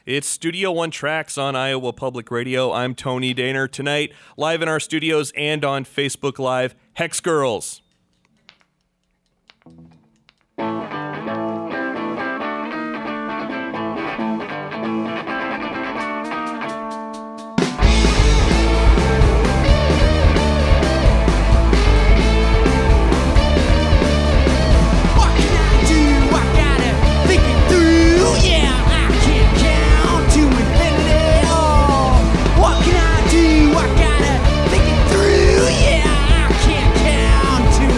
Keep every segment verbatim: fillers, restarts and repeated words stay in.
It's Studio One Tracks on Iowa Public Radio. I'm Tony Daner. Tonight, live in our studios and on Facebook Live, Hex Girls. What can I do? I gotta think it through. Yeah, I can't count to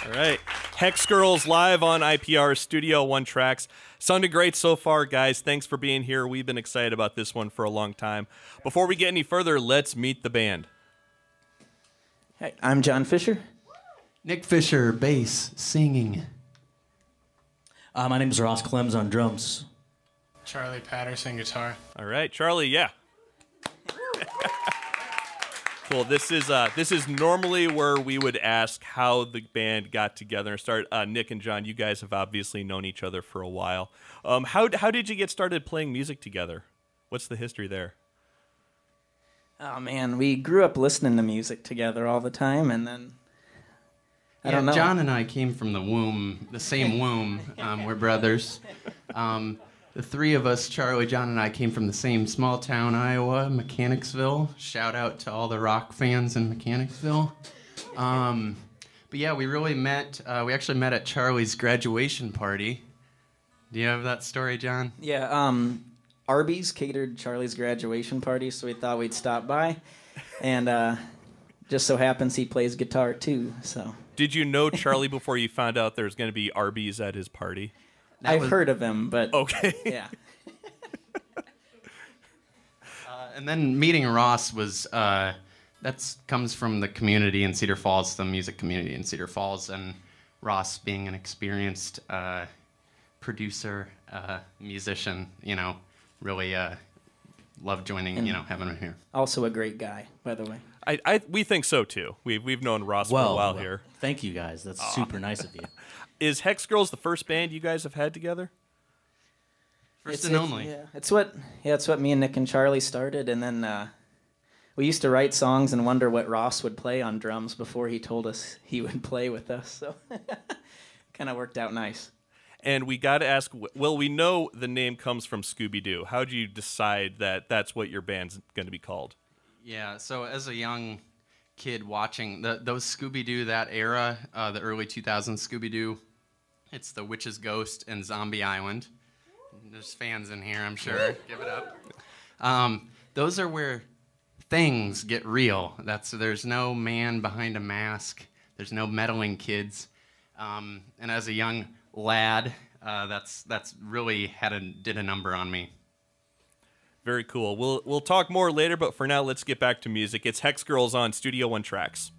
All right. Hex Girls live on I P R Studio One Tracks. Sounded great so far, guys. Thanks for being here. We've been excited about this one for a long time. Before we get any further, let's meet the band. Hey, I'm John Fisher. Nick Fisher, bass, singing. Uh, my name is Ross Clems on drums. Charlie Patterson, guitar. All right, Charlie, yeah. Cool. This is uh, this is normally where we would ask how the band got together and start. Uh, Nick and John, you guys have obviously known each other for a while. Um, how how did you get started playing music together? What's the history there? Oh man, we grew up listening to music together all the time, and then I yeah, don't know. John and I came from the womb, the same womb. Um, we're brothers. Um, the three of us, Charlie, John, and I, came from the same small town, Iowa, Mechanicsville. Shout out to all the rock fans in Mechanicsville. Um, but yeah, we really met. Uh, we actually met at Charlie's graduation party. Do you have that story, John? Yeah, um, Arby's catered Charlie's graduation party, so we thought we'd stop by, and uh, just so happens he plays guitar too. So. Did you know Charlie before you found out there was going to be Arby's at his party? That I've was... heard of him, but okay. Yeah. uh, and then meeting Ross was uh, that's comes from the community in Cedar Falls, the music community in Cedar Falls, and Ross being an experienced uh, producer, uh, musician, you know, really uh, loved joining, and you know, having him here. Also a great guy, by the way. I, I we think so too. We've we've known Ross well, for a while well, here. Thank you guys. That's Aww. super nice of you. Is Hex Girls the first band you guys have had together? First it's, and it's, only. Yeah, it's what yeah, it's what me and Nick and Charlie started, and then uh, we used to write songs and wonder what Ross would play on drums before he told us he would play with us. So kind of worked out nice. And we got to ask, well, we know the name comes from Scooby-Doo. How do you decide that that's what your band's going to be called? Yeah, so as a young kid watching the, those Scooby-Doo, that era, uh, the early two thousands Scooby-Doo, it's The Witch's Ghost and Zombie Island. There's fans in here, I'm sure. Give it up. Um, those are where things get real. That's There's no man behind a mask. There's no meddling kids. Um, and as a young lad, uh, that's that's really had a did a number on me. Very cool. We'll we'll talk more later, but for now, let's get back to music. It's Hex Girls on Studio One Tracks.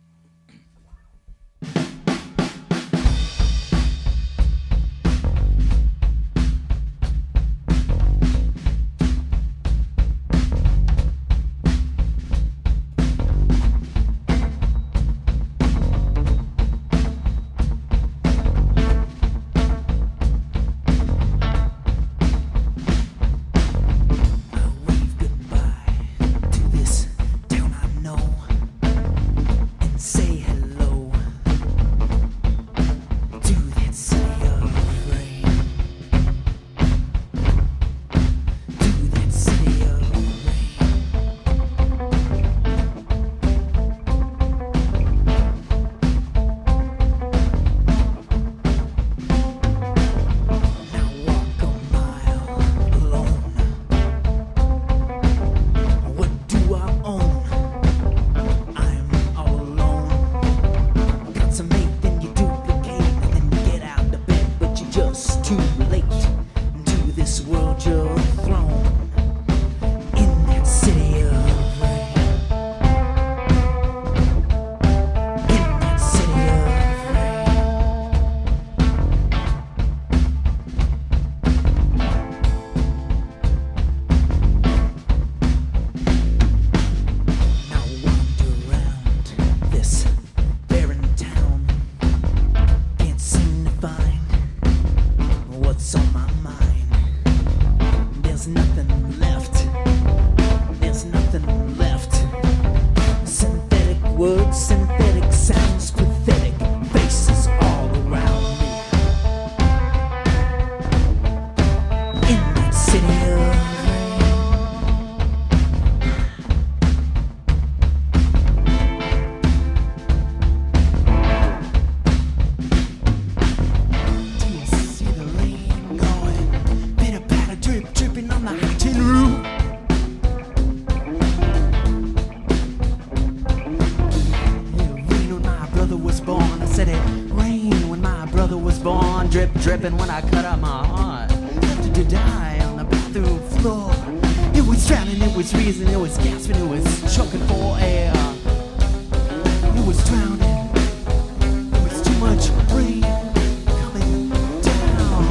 born, drip dripping when I cut out my heart. Left to die on the bathroom floor. It was drowning, it was wheezing, it was gasping, it was choking for air. It was drowning. There was too much rain coming down.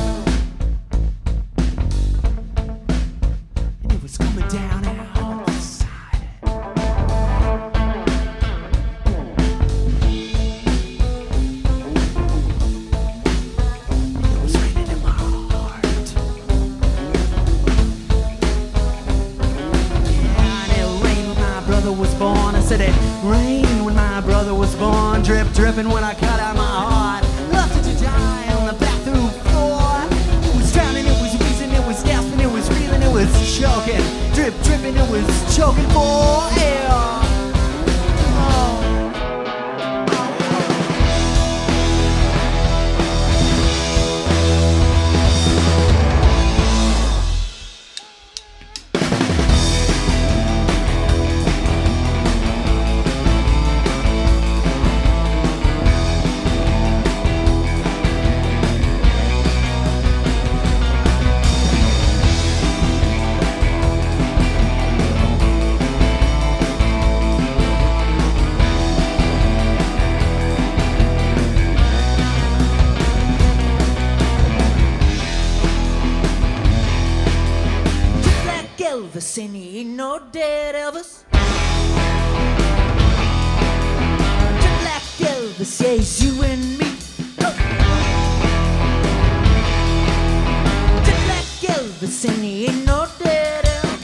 And it was coming down outside. It was raining in my heart. Yeah, and it rained when my brother was born. I said it rained when my brother was born. Drip, dripping when I cut out my heart. Left it to die on the bathroom floor. It was drowning, it was wheezing, it was gasping, it was reeling, it was choking. Drip, dripping, it was choking for air. Oh. Elvis and he ain't no dead Elvis. Just like Elvis, yeah, it's you and me. Oh. Just like Elvis and he ain't no dead Elvis.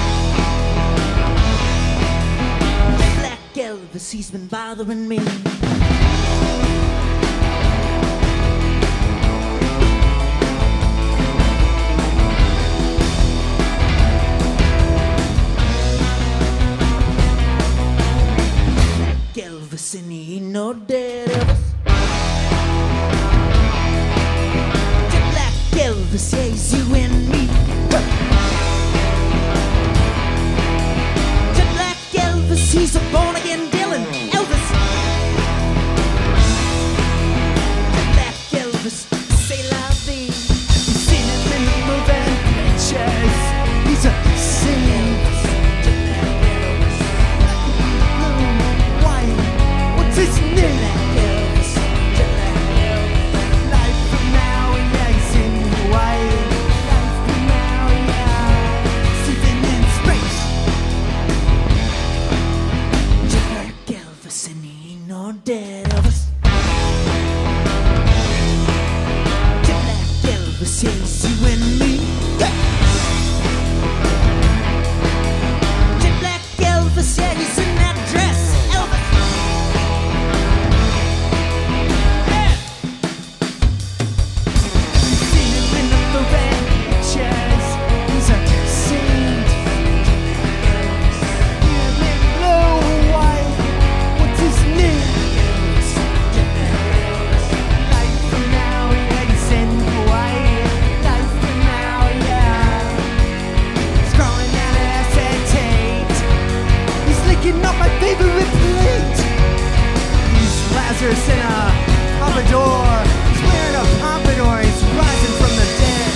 Just like Elvis, he's been bothering me. Elvis and he ain't no dead Elvis. Just like Elvis, yeah, it's you and me. Just like Elvis, he's a born again Dylan. Elvis. Just like Elvis, say la vie. You've seen him in the moving pictures. He's a singing. His name Elvis, life from now, yeah, he's in Hawaii. Life from now, yeah, sitting in space. Just like Elvis and he ain't no dead Elvis. Just like Elvis, yeah, it's you and me. Just like Elvis, yeah, he's in that dress. Lazarus in a pompadour. He's wearing a pompadour. He's rising from the dead.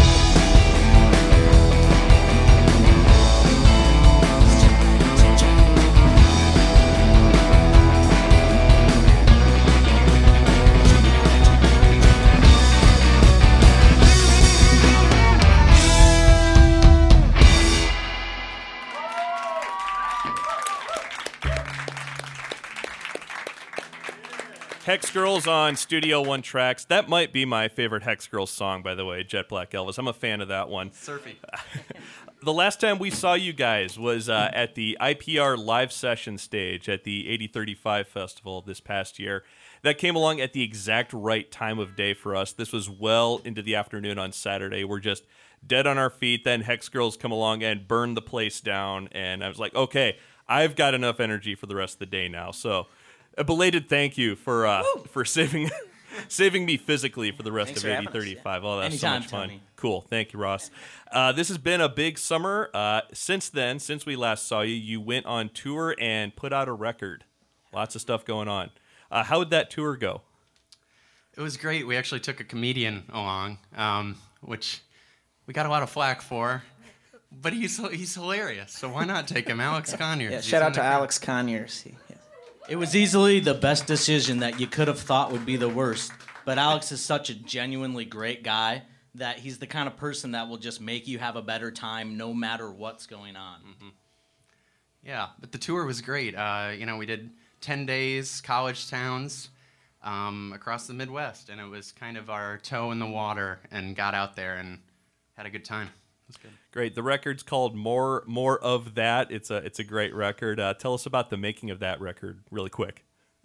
Hex Girls on Studio One Tracks. That might be my favorite Hex Girls song, by the way, Jet Black Elvis. I'm a fan of that one. Surfy. The last time we saw you guys was uh, at the I P R live session stage at the eighty thirty-five Festival this past year. That came along at the exact right time of day for us. This was well into the afternoon on Saturday. We're just dead on our feet. Then Hex Girls come along and burn the place down. And I was like, okay, I've got enough energy for the rest of the day now. So a belated thank you for uh, for saving saving me physically for the rest Thanks of for eighty having us, thirty-five. Oh, that's Anytime, so much fun. Tony. Cool. Thank you, Ross. Uh, this has been a big summer. Uh, since then, since we last saw you, you went on tour and put out a record. Lots of stuff going on. Uh, how would that tour go? It was great. We actually took a comedian along, um, which we got a lot of flack for. But he's he's hilarious, so why not take him? Alex Conyers. Yeah, shout out to Alex Conyers. He, yeah. It was easily the best decision that you could have thought would be the worst. But Alex is such a genuinely great guy that he's the kind of person that will just make you have a better time no matter what's going on. Mm-hmm. Yeah, but the tour was great. Uh, you know, we did ten days, college towns um, across the Midwest, and it was kind of our toe in the water and got out there and had a good time. It was good. Great. The record's called More More of That. It's a it's a great record. Uh, tell us about the making of that record really quick.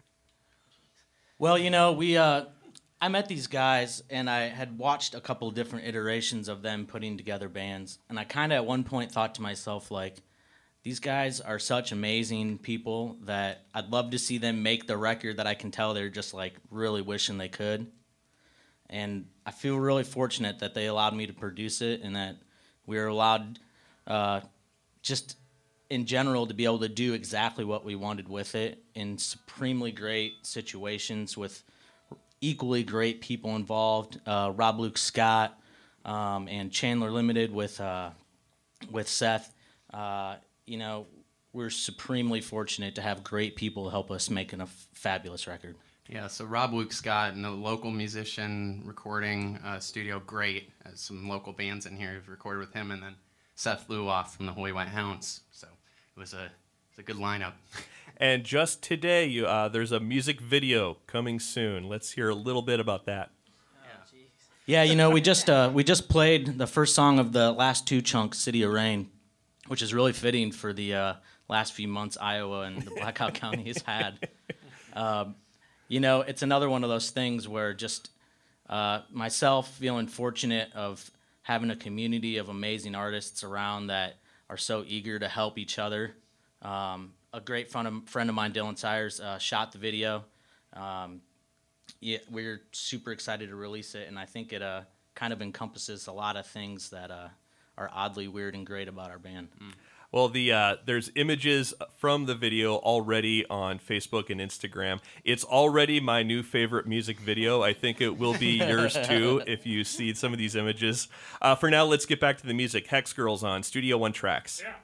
Well, you know, we uh, I met these guys, and I had watched a couple of different iterations of them putting together bands, and I kind of at one point thought to myself, like, these guys are such amazing people that I'd love to see them make the record that I can tell they're just, like, really wishing they could. And I feel really fortunate that they allowed me to produce it and that we were allowed uh, just in general to be able to do exactly what we wanted with it in supremely great situations with equally great people involved. Uh, Rob Luke Scott um, and Chandler Limited with uh, with Seth. Uh, you know, we're supremely fortunate to have great people help us make a f- fabulous record. Yeah, so Rob Luke Scott and the local musician recording uh, studio, great. Uh, some local bands in here who've recorded with him, and then Seth Luoff from the Holy White Hounds. So it was a, it was a good lineup. And just today, you, uh, there's a music video coming soon. Let's hear a little bit about that. Yeah, you know, we just uh, we just played the first song of the last two chunks, City of Rain, which is really fitting for the uh, last few months Iowa and the Blackhawk County has had. Um, You know, it's another one of those things where just uh, myself feeling fortunate of having a community of amazing artists around that are so eager to help each other. Um, a great friend of, friend of mine, Dylan Sires, uh, shot the video. Um, yeah, we're super excited to release it, and I think it uh, kind of encompasses a lot of things that uh, are oddly weird and great about our band. Mm. Well, the uh, there's images from the video already on Facebook and Instagram. It's already my new favorite music video. I think it will be yours too if you see some of these images. Uh, for now, let's get back to the music. Hex Girls on Studio One Tracks. Yeah.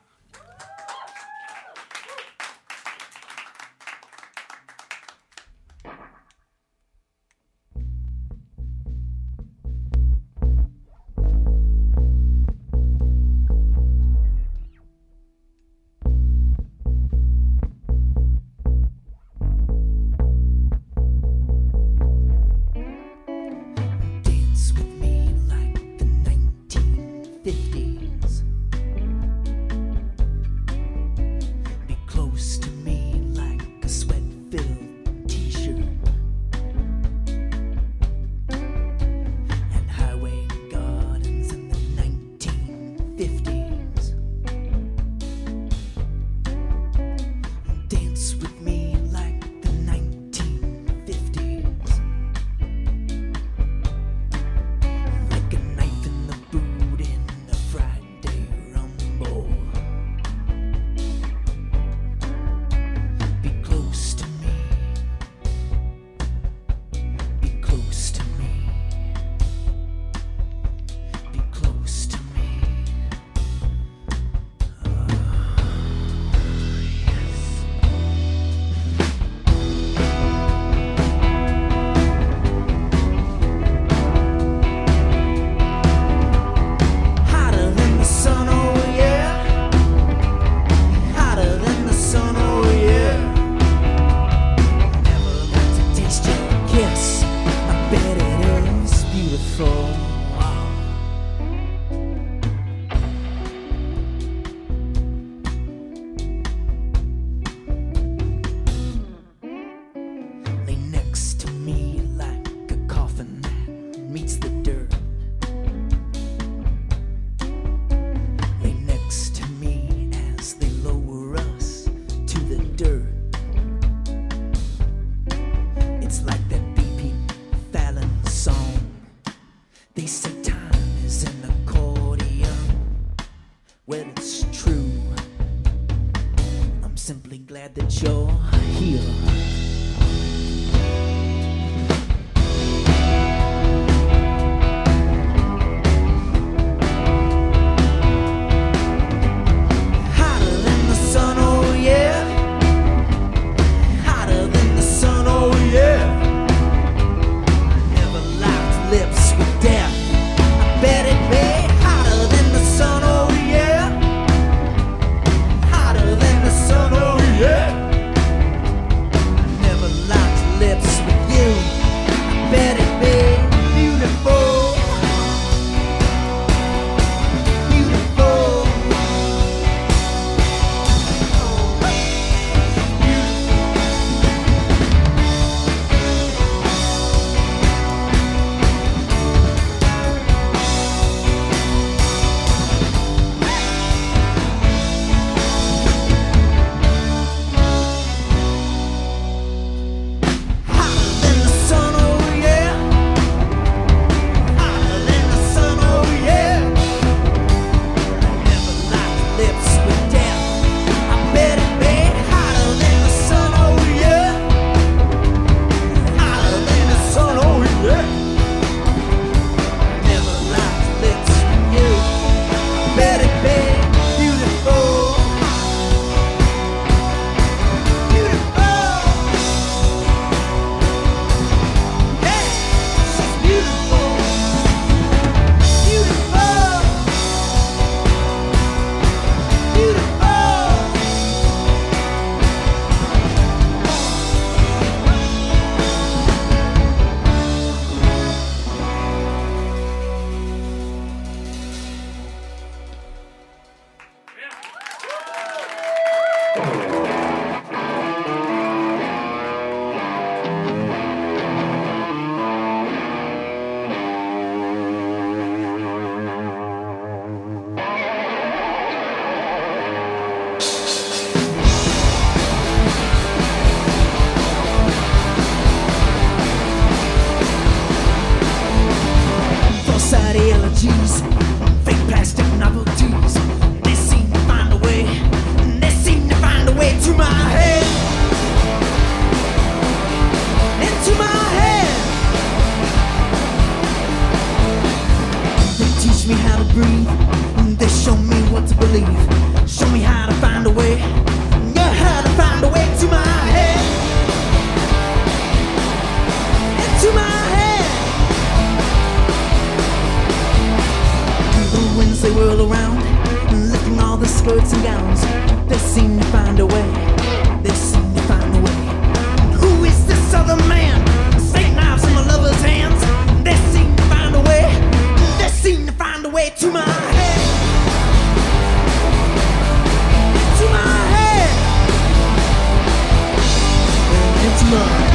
glad that you're here. apologies, fake plastic novelties. They seem to find a way, they seem to find a way to my head, into my head. They teach me how to breathe, they show me what to believe, show me how to find a way, yeah, how to find a way to my head, into my head. The winds they whirl around, lifting all the skirts and gowns. They seem to find a way, they seem to find a way. Who is this other man? Steak knives in my lover's hands. They seem to find a way, they seem to find a way to my head, to my head, into my head.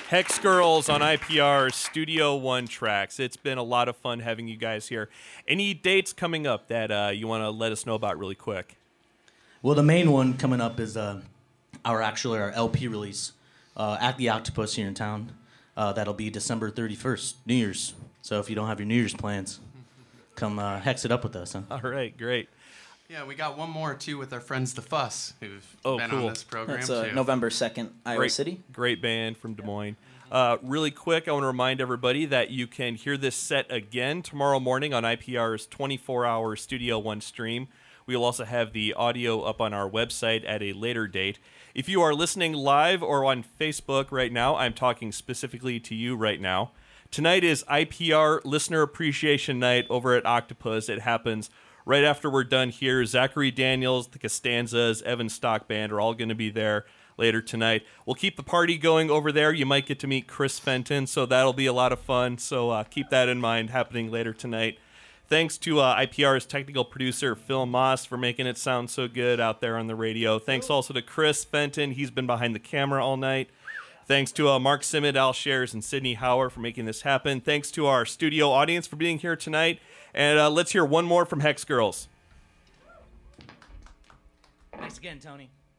Hex Girls on I P R's Studio One tracks. It's been a lot of fun having you guys here. Any dates coming up that uh, you want to let us know about really quick? Well, the main one coming up is uh, our actually our L P release uh, at the Octopus here in town. Uh, that'll be December thirty-first, New Year's. So if you don't have your New Year's plans, come uh, hex it up with us. Huh? All right, great. Yeah, we got one more too with our friends The Fuss, who've Oh, been cool. on this program That's uh, too. November second, Iowa Great, City. great band from Des Moines. Uh, really quick, I want to remind everybody that you can hear this set again tomorrow morning on I P R's twenty-four hour Studio One stream. We will also have the audio up on our website at a later date. If you are listening live or on Facebook right now, I'm talking specifically to you right now. Tonight is I P R Listener Appreciation Night over at Octopus. It happens right after we're done here. Zachary Daniels, the Costanzas, Evan Stock Band are all going to be there later tonight. We'll keep the party going over there. You might get to meet Chris Fenton, so that'll be a lot of fun. So uh, keep that in mind, happening later tonight. Thanks to uh, I P R's technical producer, Phil Moss, for making it sound so good out there on the radio. Thanks also to Chris Fenton. He's been behind the camera all night. Thanks to uh, Mark Simmet, Al Shares, and Sydney Hauer for making this happen. Thanks to our studio audience for being here tonight. And uh, let's hear one more from Hex Girls. Thanks again, Tony.